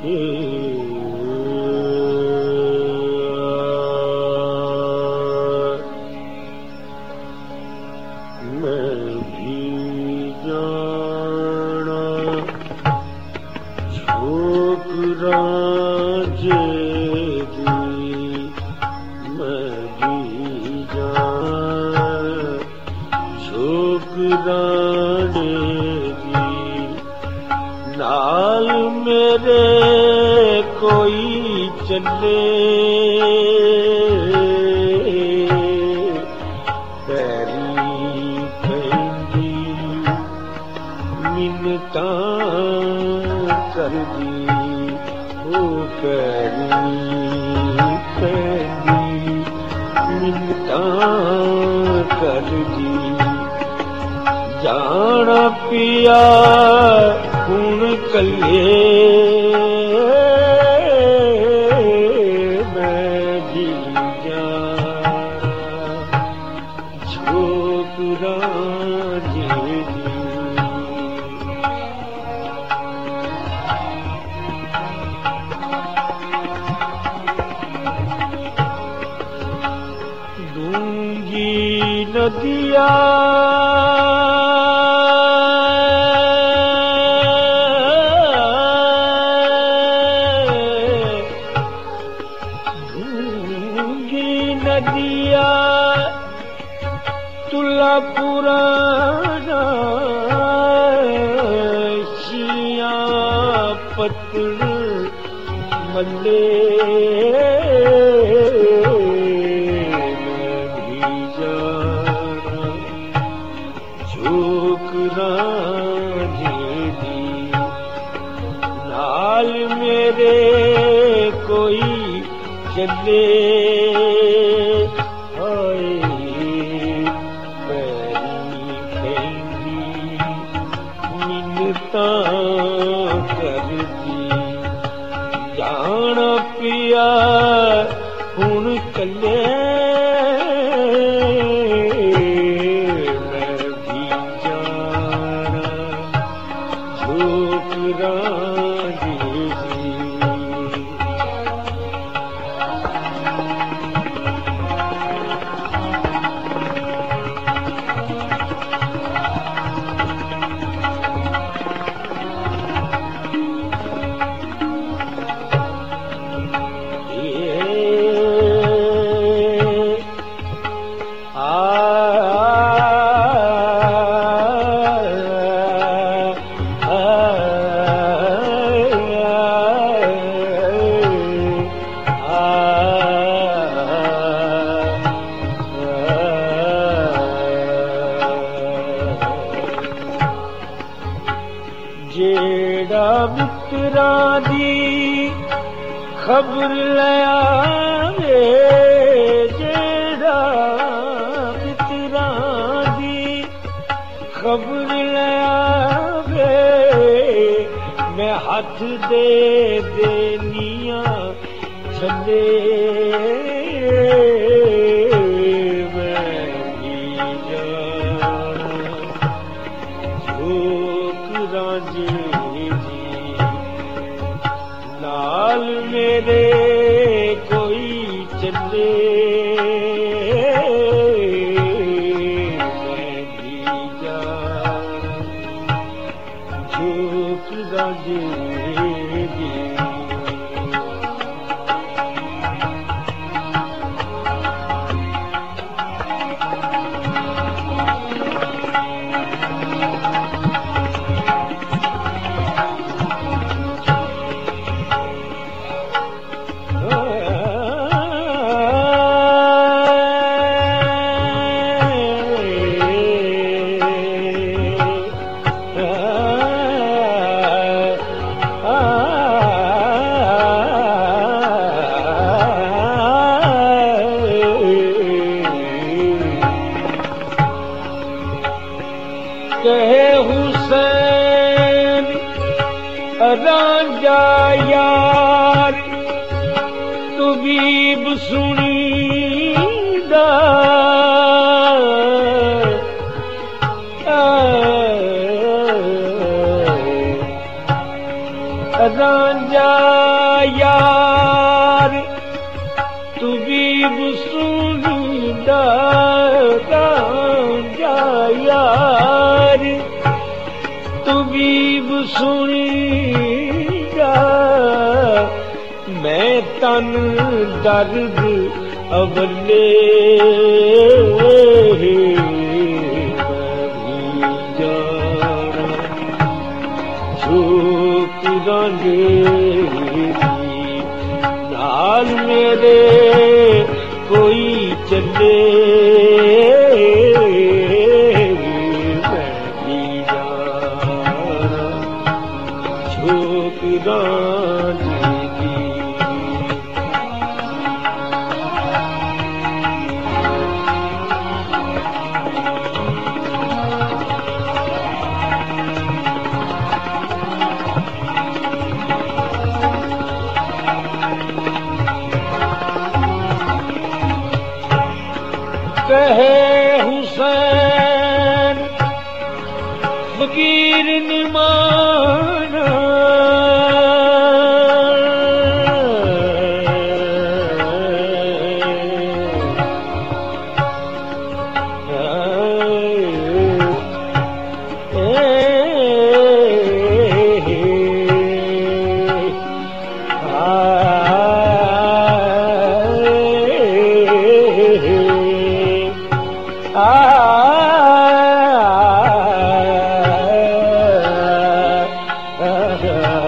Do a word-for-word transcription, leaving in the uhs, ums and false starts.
नाल मेरे कोई चले पैरी पैंदी मिन्नता कर दी ओ पैरी पैंदी मिन्नता कर दी जाना पिया हुण कल्ले मैं भी जाना छोकरा जी दूंगी नदिया नदिया तुला पुराना शिया पतल मल्ले भी जाना छोकरा जी नाल मेरे कोई चले कर दी जाना पिया हुण कल्ले मैं भी जाना छोकरा जी जेड़ा मित्रा दी खबर लयावे जेड़ा मित्रा दी खबर लयावे मैं हाथ दे देनिया छले मैं भी जाना छोकरा जी नाल मेरे कोई चले मैं भी जाना छोकरा जी कहे हुसैन रांझा यार तबीब सुनीदा रांझा यार तू भी सुनदा रांझा यार तू भी सुनदा मैं तन दर्द अवले नाल मेरे कोई चले मैं भी जाना छोकरानी दी कहे हुसैन फकीर निमाना आ